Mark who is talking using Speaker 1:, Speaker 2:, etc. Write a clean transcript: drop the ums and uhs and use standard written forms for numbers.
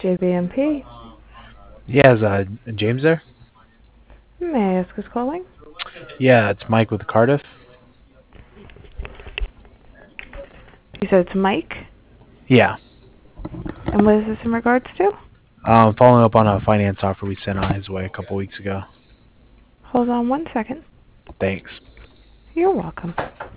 Speaker 1: JBMP.
Speaker 2: Yeah, is James there?
Speaker 1: May I ask who's calling?
Speaker 2: Yeah, it's Mike with Cardiff.
Speaker 1: You said it's Mike?
Speaker 2: Yeah.
Speaker 1: And what is this in regards to?
Speaker 2: Following up on a finance offer we sent on his way a couple weeks ago.
Speaker 1: Hold on one second.
Speaker 2: Thanks.
Speaker 1: You're welcome.